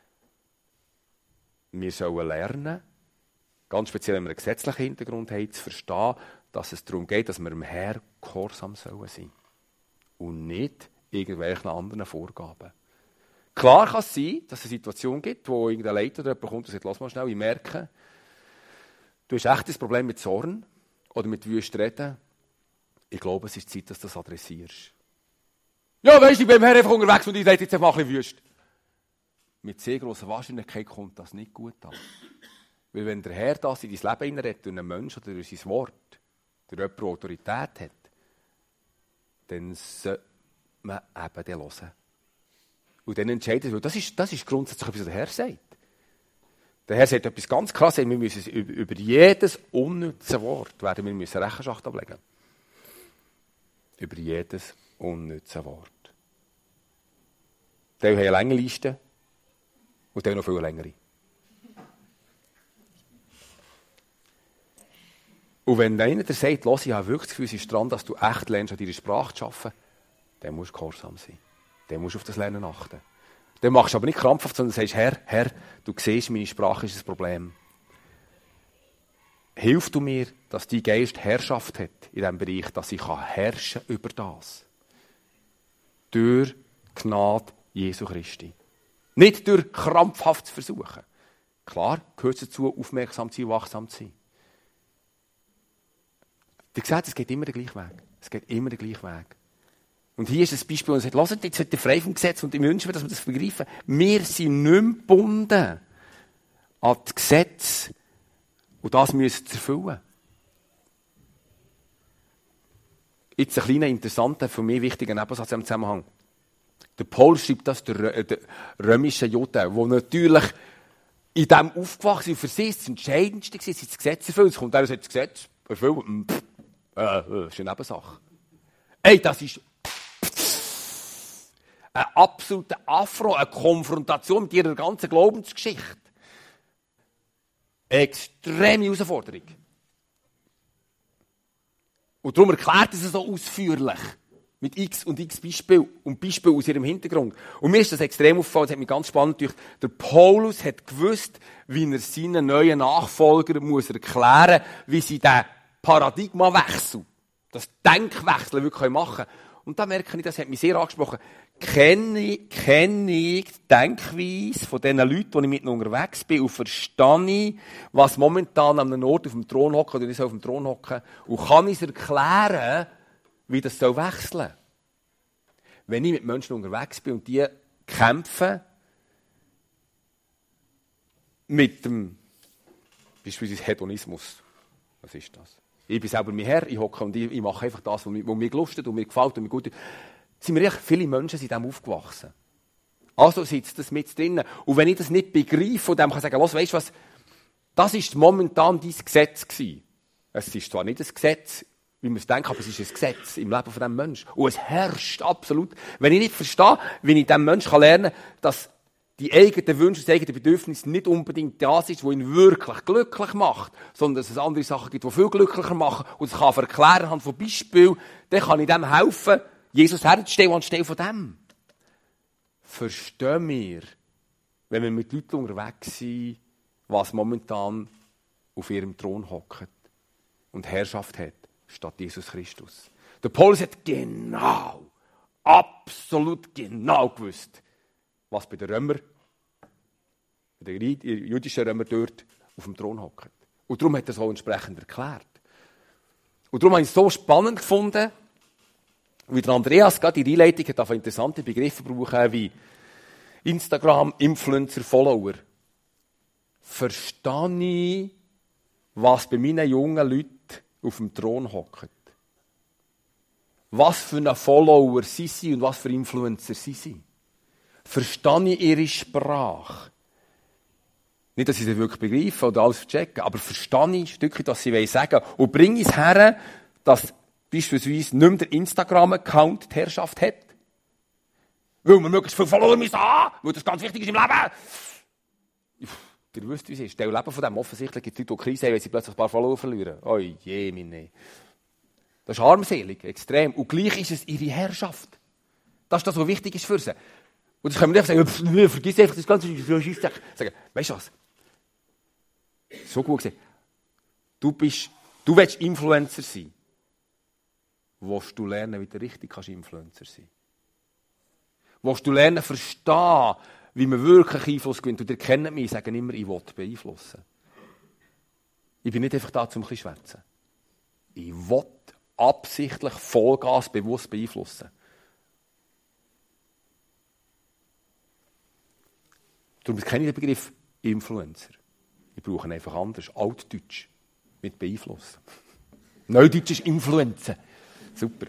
Wir sollen lernen, ganz speziell, wenn wir einen gesetzlichen Hintergrund haben, zu verstehen, dass es darum geht, dass wir dem Herrn gehorsam sein sollen. Und nicht irgendwelchen anderen Vorgaben. Klar kann es sein, dass es eine Situation gibt, wo irgendein Leiter oder jemand kommt und sagt, lass mal schnell, ich merke, du hast echt ein Problem mit Zorn oder mit wüst Reden. Ich glaube, es ist Zeit, dass du das adressierst. Ja, weisst du, ich bin im Herrn einfach unterwegs und ich rede jetzt einfach ein bisschen wüst. Mit sehr grosser Wahrscheinlichkeit kommt das nicht gut an. Weil wenn der Herr das in dein Leben hineinredet, durch einen Menschen oder durch sein Wort, durch jemanden, der Autorität hat, dann sollte man eben den hören. Und dann entscheidet, weil das ist grundsätzlich etwas, was der Herr sagt. Der Herr sagt etwas ganz krass, wir müssen über jedes unnütze Wort werden wir müssen Rechenschaft ablegen. Über jedes unnütze Wort. Die haben eine lange Liste und die haben noch viel längere. Und wenn einer dir sagt, los, ich habe wirklich das Gefühl, es ist dran, dass du echt lernst, an deiner Sprache zu arbeiten, dann musst du gehorsam sein. Dann musst du auf das Lernen achten. Dann machst du aber nicht krampfhaft, sondern sagst, Herr, du siehst, meine Sprache ist ein Problem. Hilf du mir, dass dein Geist Herrschaft hat in diesem Bereich, dass ich herrschen kann über das. Durch Gnade Jesu Christi. Nicht durch krampfhaft zu versuchen. Klar, gehört dazu, aufmerksam zu sein, wachsam zu sein. Wie gesagt, es geht immer den gleichen Weg. Es geht immer den gleichen Weg. Und hier ist ein Beispiel, wo er sagt, hört, jetzt seid ihr frei vom Gesetz und ich wünsche mir, dass wir das begreifen. Wir sind nicht mehr gebunden an das Gesetz und das müssen wir erfüllen. Jetzt ein kleiner, interessanter, für mich wichtiger Nebensatz im Zusammenhang. Der Paulus schreibt das der römischen Juden, die natürlich in dem aufgewachsen sind und für sie das Entscheidendste war, das Gesetz erfüllen. Es kommt einer und sagt, das Gesetz erfüllen, das ist eine Nebensache. Ey, das ist ein absoluter Afro, eine Konfrontation mit ihrer ganzen Glaubensgeschichte. Eine extreme Herausforderung. Und darum erklärt er es so ausführlich. Mit x und x Beispielen und Beispielen aus ihrem Hintergrund. Und mir ist das extrem aufgefallen, das hat mich ganz spannend durch. Der Paulus hat gewusst, wie er seinen neuen Nachfolgern muss erklären, wie sie den Paradigmawechsel, das Denkwechsel wirklich machen können. Und da merke ich, das hat mich sehr angesprochen, kenne ich die Denkweise von den Leuten, die ich mit ihnen unterwegs bin, und verstehe ich, was momentan an einem Ort auf dem Thron hocken oder ich soll auf dem Thron hocken, und kann ich es erklären, wie das soll wechseln. Wenn ich mit Menschen unterwegs bin und die kämpfen mit dem beispielsweise Hedonismus. Was ist das? Ich bin selber mein Herr, ich hocke und ich mache einfach das, was mir gelustet und mir gefällt und mir gut. Sind wir echt, viele Menschen sind dem aufgewachsen. Also sitzt das mit drinnen. Und wenn ich das nicht begreife und dem kann sagen, weißt du was, das ist momentan dein Gesetz gewesen. Es ist zwar nicht ein Gesetz, wie man es denkt, aber es ist ein Gesetz im Leben von diesem Menschen. Und es herrscht absolut. Wenn ich nicht verstehe, wie ich diesem Menschen lernen kann, dass die eigenen Wünsche, das eigene Bedürfnis nicht unbedingt das ist, was ihn wirklich glücklich macht, sondern dass es andere Sachen gibt, die viel glücklicher machen und es kann erklären anhand von Beispielen, dann kann ich dem helfen, Jesus herzustellen anstelle von dem. Verstehen wir, wenn wir mit Leuten unterwegs sind, was momentan auf ihrem Thron hockt und Herrschaft hat, statt Jesus Christus. Der Paulus hat genau, absolut genau gewusst, was bei den Römern, bei den jüdischen Römern dort auf dem Thron hockt. Und darum hat er es auch entsprechend erklärt. Und darum habe ich es so spannend gefunden, wie der Andreas gerade in der Einleitung hat interessante Begriffe brauchen, wie Instagram, Influencer, Follower. Verstehe ich, was bei meinen jungen Leuten auf dem Thron hockt? Was für ein Follower sind sie und was für Influencer sind sie? Verstehe ich ihre Sprache? Nicht, dass ich sie wirklich begreife oder alles checken, aber verstehe ich ein Stückchen, was sie sagen wollen. Und bringe es her, dass beispielsweise nicht mehr der Instagram-Account die Herrschaft hat. Weil wir möglichst viele Follower müssen haben, weil das ganz wichtig ist im Leben. Ihr wisst, wie es ist. Der Leben von dem offensichtlich gibt es Leute, die Krise haben, wenn sie plötzlich ein paar Follower verlieren. Oh je, meine. Das ist armselig, extrem. Und gleich ist es ihre Herrschaft. Das ist das, was wichtig ist für sie. Und das können wir nicht sagen, vergiss einfach das ganze Scheissdreck. Sagen, weißt du was? So gut gesehen. Du willst Influencer sein. Willst du lernen, wie du richtig Influencer sein kannst? Willst du lernen, verstehen, wie man wirklich Einfluss gewinnt? Und ihr kennt mich, sagen immer, ich will beeinflussen. Ich bin nicht einfach da, um ein bisschen zu schwätzen. Ich will absichtlich Vollgas bewusst beeinflussen. Darum kenne ich den Begriff Influencer. Ich brauche ihn einfach anders. Altdeutsch. Mit beeinflussen. Neudeutsch ist Influenzen. Super.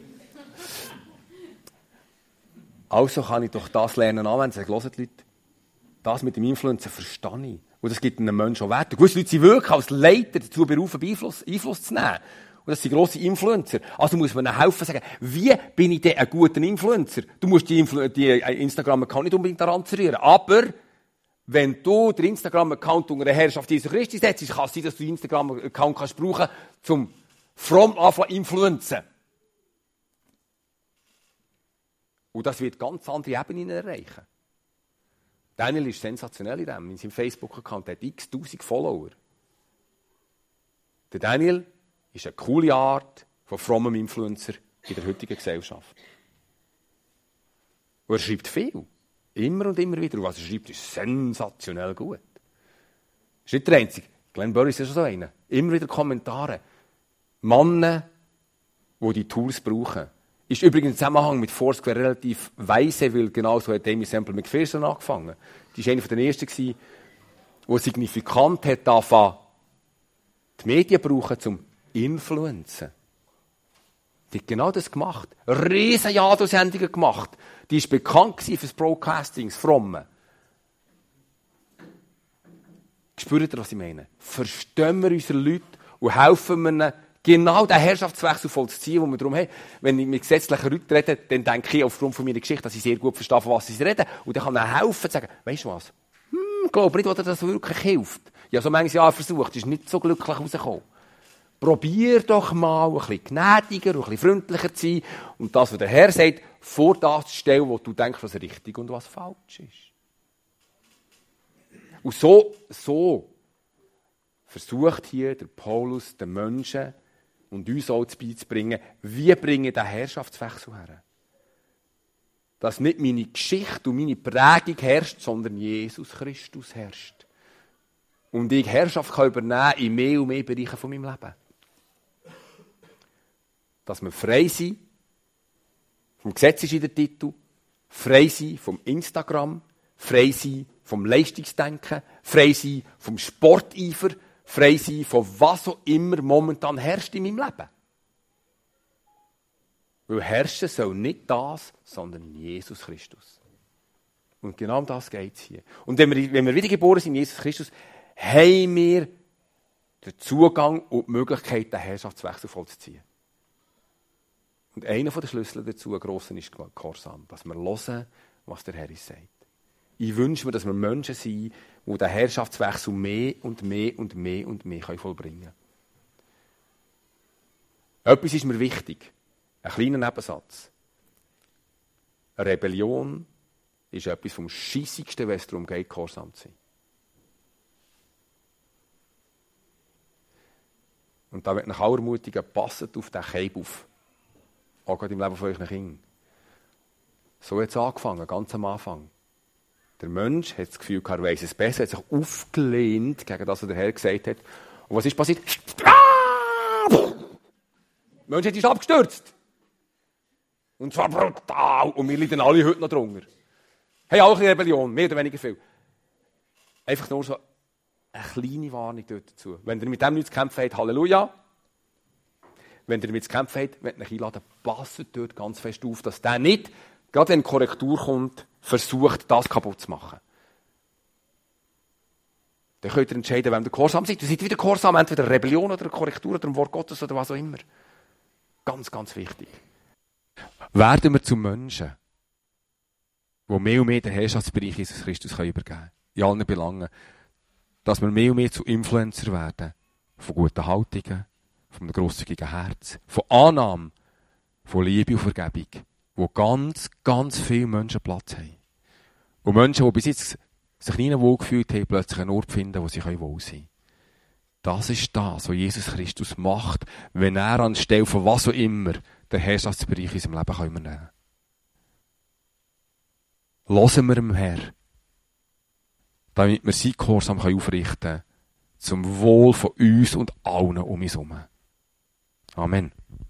Also kann ich doch das lernen anwenden. Sagen, hört Leute, das mit dem Influencer verstehe ich. Und das gibt einem Menschen auch Wert. Gewisse Leute sind wirklich als Leiter dazu berufen, Einfluss zu nehmen. Und das sind grosse Influencer. Also muss man ihnen helfen, sagen, wie bin ich denn ein guter Influencer? Du musst die Instagram-Account nicht unbedingt daran zerrühren. Aber wenn du den Instagram-Account unter der Herrschaft Jesu Christi setzt, kann es sein, dass du den Instagram-Account kannst brauchen, zum fromm anfangen influenzen. Und das wird ganz andere Ebenen erreichen. Daniel ist sensationell in dem. In seinem Facebook-Account hat x-tausend Follower. Der Daniel ist eine coole Art von frommem Influencer in der heutigen Gesellschaft. Und er schreibt viel. Immer und immer wieder. Und was er schreibt, ist sensationell gut. Das ist nicht der Einzige. Glenn Burris ist schon so einer. Immer wieder Kommentare. Männer, die die Tools brauchen. Ist übrigens im Zusammenhang mit Foursquare relativ weise, weil genauso hat Amy Semple McPherson angefangen. Die war eine der ersten, die signifikant hat angefangen, die Medien brauchen zum Influenzen. Die hat genau das gemacht. Riesen Jado-Sendungen gemacht. Die war bekannt für das Broadcasting, das Fromme. Spürt ihr, was ich meine? Verstehen wir unsere Leute und helfen wir ihnen, genau den Herrschaftswechsel vollziehen, den wir darum haben. Wenn ich mit gesetzlichen Leuten rede, dann denke ich aufgrund von meiner Geschichte, dass ich sehr gut verstehe, von was sie reden. Und dann kann ich helfen, zu sagen, weisst du was? Ich glaube nicht, dass das wirklich hilft. Ich habe so manches Jahr versucht, ist nicht so glücklich rausgekommen. Probier doch mal, ein bisschen gnädiger, ein bisschen freundlicher zu sein und das, was der Herr sagt, vor das zu stellen, wo du denkst, was richtig und was falsch ist. Und so versucht hier der Paulus den Menschen und uns auch beizubringen, wie bringe ich den Herrschaftswechsel her. Dass nicht meine Geschichte und meine Prägung herrscht, sondern Jesus Christus herrscht. Und ich Herrschaft kann übernehmen in mehr und mehr Bereichen von meinem Leben. Dass wir frei sind, vom Gesetz ist in der Titel, frei sein vom Instagram, frei sein vom Leistungsdenken, frei sein vom Sporteifer, frei sein von was auch immer momentan herrscht in meinem Leben. Weil herrschen soll nicht das, sondern Jesus Christus. Und genau um das geht es hier. Und wenn wir wiedergeboren sind in Jesus Christus, haben wir den Zugang und die Möglichkeit, den Herrschaftswechsel vollzuziehen. Und einer der Schlüssel dazu, grosser, ist Gehorsam. Dass wir hören, was der Herr uns sagt. Ich wünsche mir, dass wir Menschen sind, die den Herrschaftswechsel mehr und mehr und mehr und mehr vollbringen können. Etwas ist mir wichtig. Ein kleiner Nebensatz. Eine Rebellion ist etwas vom Scheissigsten, wenn es darum geht, gehorsam zu sein. Und da wird nach aller Ermutigen, passet auf den Keib auf. Auch gerade im Leben von euren Kindern. So hat es angefangen, ganz am Anfang. Der Mensch hat das Gefühl, er weiss es besser, hat sich aufgelehnt gegen das, was der Herr gesagt hat. Und was ist passiert? Der Mensch hat uns abgestürzt. Und zwar brutal. Und wir leiden alle heute noch drunter. Hey, auch eine Rebellion, mehr oder weniger viel. Einfach nur so eine kleine Warnung dort dazu. Wenn ihr mit dem nichts zu kämpfen habt, Halleluja. Wenn ihr damit zu kämpfen habt, wenn ihr euch einladen, passt dort ganz fest auf, dass der nicht, gerade wenn Korrektur kommt, versucht, das kaputt zu machen. Dann könnt ihr entscheiden, wem ihr gehorsam seid. Ihr seid wieder gehorsam, entweder eine Rebellion oder eine Korrektur oder ein Wort Gottes oder was auch immer. Ganz, ganz wichtig. Werden wir zu Menschen, die mehr und mehr den Herrschaftsbereich Jesus Christus übergeben können. In allen Belangen. Dass wir mehr und mehr zu Influencer werden. Von guten Haltungen, von einem grosszügigen Herz, von Annahme, von Liebe und Vergebung, wo ganz, ganz viele Menschen Platz haben. Und Menschen, die bis jetzt sich nie wohl gefühlt haben, plötzlich einen Ort finden, wo sie wohl sein können. Das ist das, was Jesus Christus macht, wenn er anstelle von was auch immer den Herrschaftsbereich in unserem Leben übernehmen kann. Hören wir dem Herr, damit wir sein Gehorsam aufrichten können, zum Wohl von uns und allen um uns herum. Amen.